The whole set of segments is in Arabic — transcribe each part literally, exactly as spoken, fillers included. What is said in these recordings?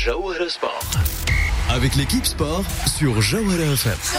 Jawahara Sport. Avec l'équipe sport sur Jawahara F M.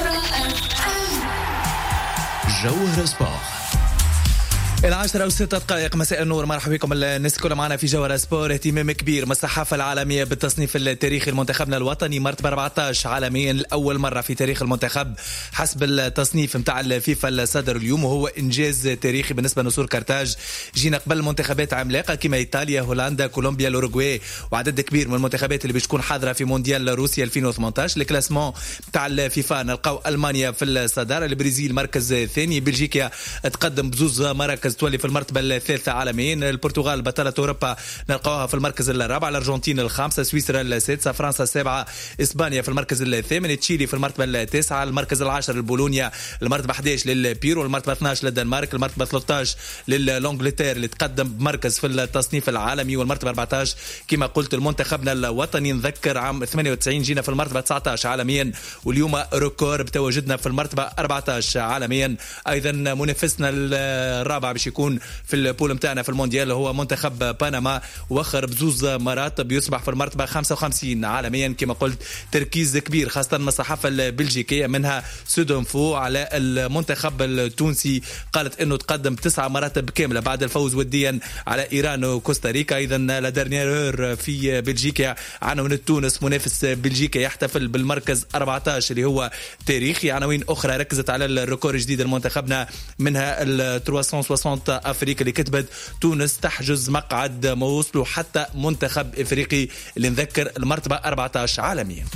Jawahara Sport. العاشرة وستة دقائق مساء النور. مرحبا بكم الناس كلها معنا في جوهرة سبور. اهتمام كبير من الصحافة العالمية بالتصنيف التاريخي لمنتخبنا الوطني، مرتبة أربعة عشر عالميا لأول مرة في تاريخ المنتخب حسب التصنيف متاع الفيفا الصادر اليوم، وهو إنجاز تاريخي بالنسبة لنصور كارتاج. جينا قبل منتخبات عملاقة كما إيطاليا، هولندا، كولومبيا، الأوروغواي وعدد كبير من المنتخبات اللي بتكون حاضرة في مونديال روسيا ألفين وثمانية عشر. الكلاسمون متاع الفيفا نلقاو ألمانيا في الصدارة، البرازيل مركز ثاني، بلجيكا تقدم بزوز مراكز تولي في المرتبة الثالثة عالميا، البرتغال بطلة أوروبا نلقاوها في المركز الرابع، الأرجنتين الخامسة، سويسرا السادسة، فرنسا السابعة، إسبانيا في المركز الثامن، تشيلي في المرتبة التاسعة، المركز العاشر البولونيا، المرتبة أحد عشر للبيرو، المرتبة اثني عشر للدنمارك، المرتبة ثلاثة عشر للإنجلترا اللي تقدم بمركز في التصنيف العالمي، والمرتبة أربعة عشر كما قلت المنتخبنا الوطني. نذكر عام ثمانية وتسعين جينا في المرتبة تسعة عشر عالميا، واليوم ريكور بتواجدنا في المرتبة أربعة عشر عالميا. أيضا منافسنا الرابع باش يكون في البول متاعنا في المونديال هو منتخب بنما، واخر بزوز مراتب يصبح في المرتبة خمسة وخمسين عالميا. كما قلت تركيز كبير خاصة من الصحافة البلجيكية منها سودنفو على المنتخب التونسي، قالت انه تقدم تسعة مراتب كاملة بعد الفوز وديا على ايران وكوستاريكا. ايضا لا دارنيير في بلجيكا عناوين تونس منافس بلجيكا يحتفل بالمركز أربعة عشر اللي هو تاريخي. عناوين اخرى ركزت على الريكور الجديد لمنتخبنا منها ال ثلاثمئة وستين افريقيا اللي كتبت تونس تحجز مقعد ما وصلوا حتى منتخب افريقي اللي نذكر المرتبة أربعة عشر عالميا.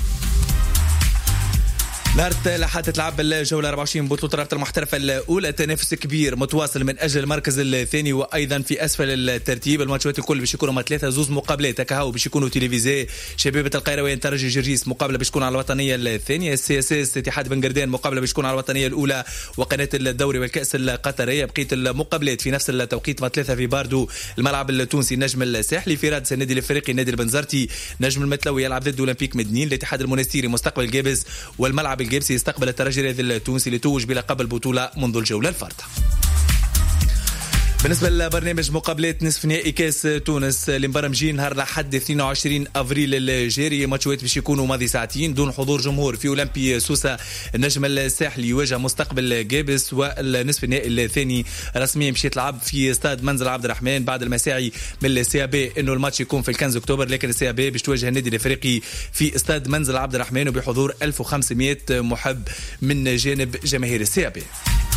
نهار الثلاثاء تتلعب الجولة أربعة وعشرين بطولة رابطة المحترفة الأولى، تنافس كبير متواصل من أجل المركز الثاني وأيضا في أسفل الترتيب. الماتشات الكل باش يكونوا ثلاثة زوز مقابلات هكاهو باش يكونوا تلفزيون. شبيبة القيروان ترجي جرجيس مقابلة باش تكون على الوطنية الثانية، السي اس اس اتحاد بن قردان مقابلة باش تكون على الوطنية الأولى، وقناة الدوري والكأس القطرية. بقية المقابلات في نفس التوقيت ثلاثة في باردو الملعب التونسي النجم الساحلي، في رادس النادي الافريقي النادي البنزرتي، نجم المتلوي يلعب ضد اولمبيك مدنين، الاتحاد المنستيري مستقبل الجابس، والملعب الجابسي يستقبل الترجي التونسي اللي توج بلقب البطولة منذ الجولة الفارطة. بالنسبة لبرنامج مقابلات نصف نهائي كاس تونس اللي مبرمجين نهار الأحد اثنين وعشرين أفريل الجاري، ماتشات باش يكونوا ماضي ساعتين دون حضور جمهور. في أولمبي سوسة النجم الساحلي يواجه مستقبل جابس، والنصف النهائي الثاني رسميا باش يتلعب في استاد منزل عبد الرحمن بعد المساعي من السي بي انه الماتش يكون في الخامس اكتوبر، لكن السي بي باش تواجه النادي الافريقي في استاد منزل عبد الرحمن وبحضور ألف وخمسمئة محب من جانب جماهير السي بي.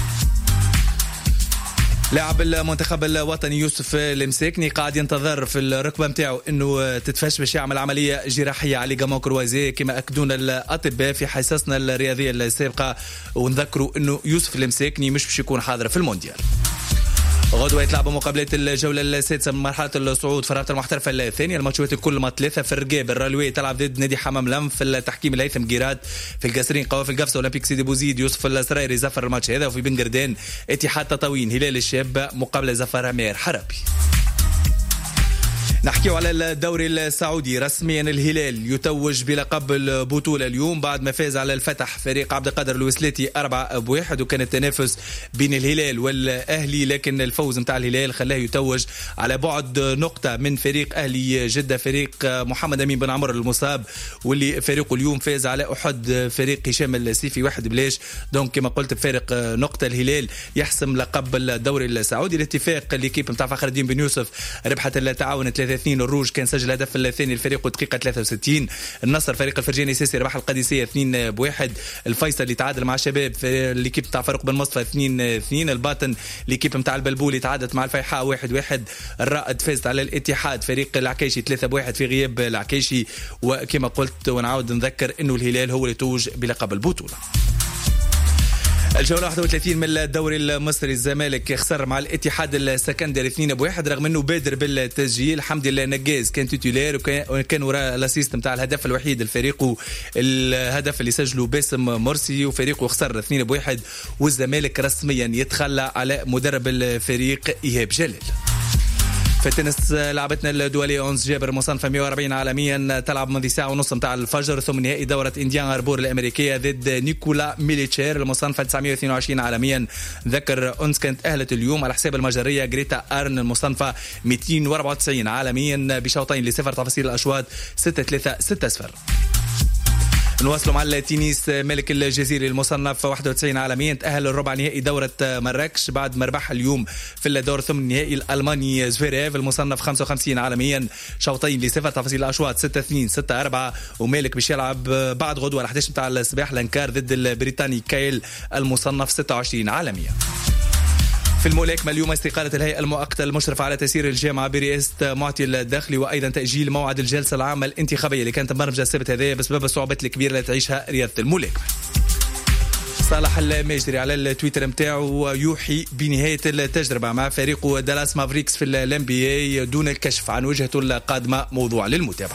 لاعب المنتخب الوطني يوسف المساكني قاعد ينتظر في الركبه نتاعو انه تتفش باش يعمل عمليه جراحيه على ليغامون كروازي كما اكدونا الاطباء في حصصنا الرياضيه السابقه، ونذكروا انه يوسف المساكني مش باش يكون حاضر في المونديال. غدوة يتلعبوا مقابلات الجولة السادسة من مرحلة الصعود في رابطة المحترفة الثانية. الماتشات الكل ما ثلاثة. في الرقاب الرالوي تلعب ضد نادي حمام لم، في التحكيم الهيثم جيراد، في القاسرين قوافل القفصة أولمبيك سيدي بوزيد يوسف السرايري زفر الماتش هذا، وفي بن قردان اتحاد تطاوين هلال الشاب مقابلة زفر عمير حربي. نحكيو على الدوري السعودي. رسميا الهلال يتوج بلقب البطولة اليوم بعد ما فاز على الفتح فريق عبد القادر الوسلاتي أربعة بواحد، وكان التنافس بين الهلال والأهلي، لكن الفوز متاع الهلال خلاه يتوج على بعد نقطة من فريق أهلي جدة فريق محمد أمين بن عمر المصاب، واللي فريقه اليوم فاز على أحد فريق هشام السيفي واحد بلاش. دونك كما قلت بفارق نقطة الهلال يحسم لقب الدوري السعودي. الاتفاق اللي كيب متاع فخر الدين بن يوسف ربحت التعاون ثلاثة اثنين، الروج كان سجل هدف الثاني الفريق دقيقة ثلاثة وستين، النصر فريق الفرجاني سيسي ربح القادسية اثنين بواحد، الفيصل اللي تعادل مع الشباب في الكيب تاع فريق بن مصطفى اثنين اثنين، الباطن الكيب نتاع البلبولي تعادلت مع الفيحاء واحد واحد، الرائد فازت على الاتحاد فريق العكيشي ثلاثة بواحد في غياب العكيشي. وكما قلت ونعاود نذكر انه الهلال هو اللي توج بلقب البطولة. الجولة واحد وثلاثين من الدوري المصري، الزمالك خسر مع الاتحاد السكندري اثنين بواحد رغم انه بادر بالتسجيل. الحمد لله نجاز كان تيتولير وكان وراء الاسيست نتاع الهدف الوحيد الفريق، الهدف اللي سجله باسم مرسي، وفريقه خسر اثنين بواحد، والزمالك رسميا يتخلى على مدرب الفريق إيهاب جلال. في التنس لعبتنا الدولية أونز جابر مصنفة مئة وأربعين عالميا تلعب منذ ساعة ونص متاع الفجر ثم نهائي دورة إنديان هاربور الأمريكية ضد نيكولا ميليتشير المصنفة تسعمئة واثنين وعشرين عالميا. ذكر أونز كانت أهلت اليوم على حساب المجرية غريتا أرن المصنفة مئتين وأربعة وتسعين عالميا بشوطين لصفر. تفاصيل الأشواط ستة ثلاثة ستة صفر. نواصلوا مع التنس. ملك الجزيري المصنف واحد وتسعين عالميا تأهل الربع نهائي دورة مراكش بعد ما ربح اليوم في الدور ثمن نهائي الألماني زفيريف المصنف خمسة وخمسين عالميا شوطين لصفر. تفاصيل الأشواط ستة اثنين ستة أربعة. ومالك باش يلعب بعد غدوة على إحدى عشر متاع الصباح لانكار ضد البريطاني كايل المصنف ستة وعشرين عالميا. في الملاكمة اليوم استقالة الهيئة المؤقتة المشرفة على تسيير الجامعة برئاسة معطي الداخلي وأيضا تأجيل موعد الجلسة العامة الانتخابية اللي كانت مبرمجة السبت هذا بسبب الصعوبات الكبيرة اللي تعيشها رياضة الملاكمة. صالح المجدري على التويتر متاعه يوحي بنهاية التجربة مع فريق دالاس مافريكس في الام بي اي دون الكشف عن وجهته القادمة. موضوع للمتابعة.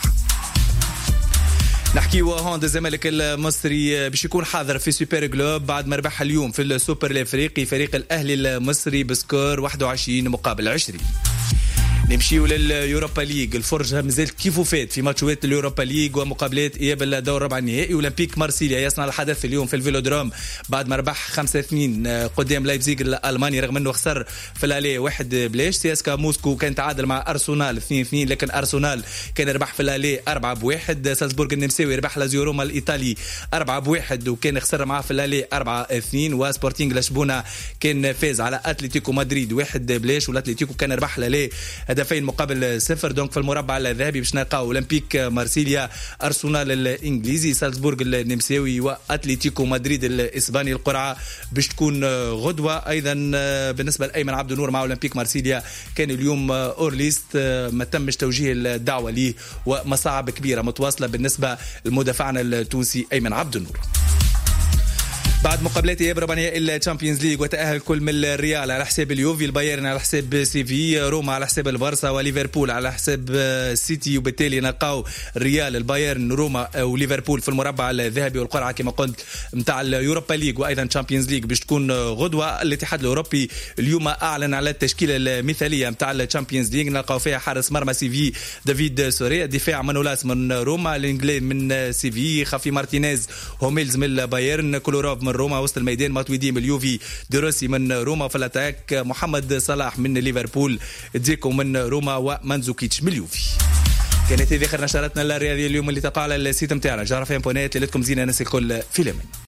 نحكي وهوند الزمالك المصري باش يكون حاضر في سوبر جلوب بعد ما ربح اليوم في السوبر الافريقي فريق الاهلي المصري بسكور واحد وعشرين مقابل عشرين. نمشيو لليوروبا ليج. الفرجة مازالت كيف فات في ماتشات اليوروبا ليج ومقابلات اياب الدور ربع النهائي. اولمبيك مارسيليا يصنع الحدث اليوم في الفيلودروم بعد ما ربح خمسة اثنين قدام لايبزيغ الالماني رغم انه خسر في الالي واحد بلاش. سياسكا موسكو كان تعادل مع ارسنال اثنين اثنين لكن ارسنال كان ربح في الالي أربعة بواحد. سالزبورغ النمساوي ربح لازيو روما الايطالي أربعة بواحد وكان خسر معاه في الالي أربعة اثنين. وسبورتينغ لشبونه كان فاز على اتلتيكو مدريد واحد بلاش والاتلتيكو كان ربح الالي هدفين مقابل صفر. دونك في المربع الذهبي باش نلقاو اولمبيك مارسيليا ارسنال الانجليزي سالزبورغ النمساوي واتلتيكو مدريد الاسباني. القرعه باش تكون غدوه. ايضا بالنسبه لايمن عبد النور مع اولمبيك مارسيليا كان اليوم اورليست ما تمش توجيه الدعوه ليه ومصاعب كبيره متواصله بالنسبه لمدافعنا التونسي ايمن عبد النور. بعد مقابلات اياب ربع نهائي الشامبيونز ليج وتأهل كل من الريال على حساب اليوفي البايرن على حساب سيفي روما على حساب البارسا وليفربول على حساب سيتي. وبالتالي نلقاو الريال البايرن روما وليفربول في المربع الذهبي. والقرعه كما قلت نتاع اليوروبا ليج وايضا تشامبيونز ليج باش تكون غدوه. الاتحاد الاوروبي اليوم اعلن على التشكيله المثاليه نتاع الشامبيونز ليج. نلقاو فيها حارس مرمى سيفي دافيد سوري، دفاع مانولاس من روما، الانجلي من سيفي، خافي مارتينيز هوميلز من البايرن، كولوروف من روما، وسط الميدان ماتويدي من اليوفي، دروسي من روما، في الاتاك محمد صلاح من ليفربول، ديكو من روما، ومانزوكيتش من اليوفي. كانت هذه اخر نشرتنا الرياضيه اليوم اللي تقع على السيت نتاعنا جرافين بونيت. ليلتكم زينه الناس الكل في الامان.